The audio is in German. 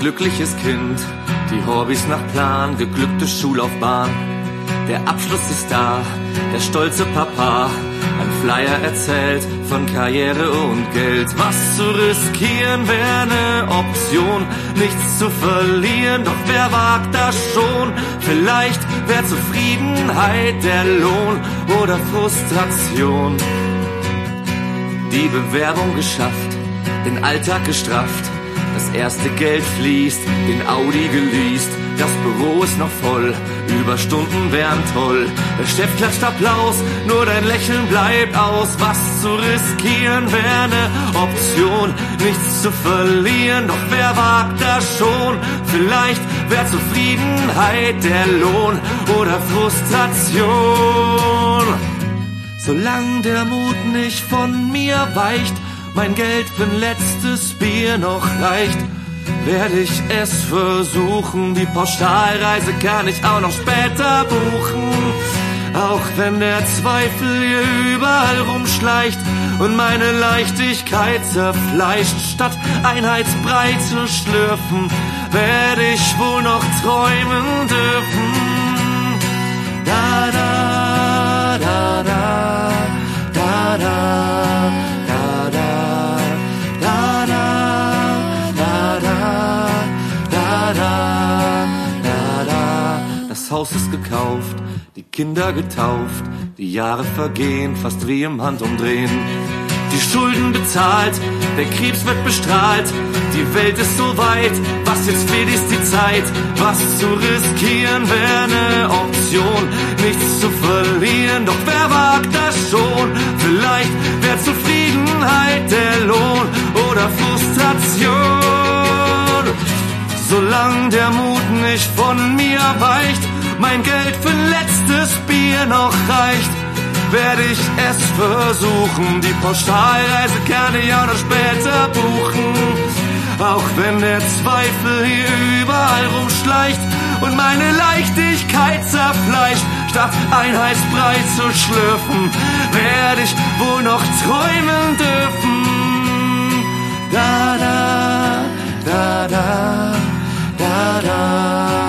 glückliches Kind, die Hobbys nach Plan, geglückte Schullaufbahn. Der Abschluss ist da, der stolze Papa, ein Flyer erzählt von Karriere und Geld. Was zu riskieren wäre eine Option, nichts zu verlieren, doch wer wagt das schon? Vielleicht wäre Zufriedenheit der Lohn oder Frustration. Die Bewerbung geschafft, den Alltag gestrafft, das erste Geld fließt, den Audi geleast, das Büro ist noch voll, Überstunden wären toll. Der Chef klatscht Applaus, nur dein Lächeln bleibt aus. Was zu riskieren wäre eine Option, nichts zu verlieren, doch wer wagt das schon? Vielleicht wäre Zufriedenheit der Lohn oder Frustration. Solange der Mut nicht von mir weicht, mein Geld für'n letztes Bier noch reicht, werde ich es versuchen. Die Pauschalreise kann ich auch noch später buchen. Auch wenn der Zweifel hier überall rumschleicht und meine Leichtigkeit zerfleischt, statt Einheitsbrei zu schlürfen, werde ich wohl noch träumen dürfen. Da da da da da da. Das Haus ist gekauft, die Kinder getauft, die Jahre vergehen, fast wie im Handumdrehen. Die Schulden bezahlt, der Krebs wird bestrahlt, die Welt ist so weit, was jetzt fehlt ist die Zeit. Was zu riskieren wäre eine Option, nichts zu verlieren, doch wer wagt das schon? Vielleicht wäre Zufriedenheit der Lohn oder Frustration. Solange der Mut nicht von mir weicht, mein Geld für'n letztes Bier noch reicht, werde ich es versuchen. Die Pauschalreise kann ich auch noch später buchen. Auch wenn der Zweifel hier überall rumschleicht und meine Leichtigkeit zerfleischt, statt Einheitsbrei zu schlürfen, werde ich wohl noch träumen dürfen. Da da da da da da.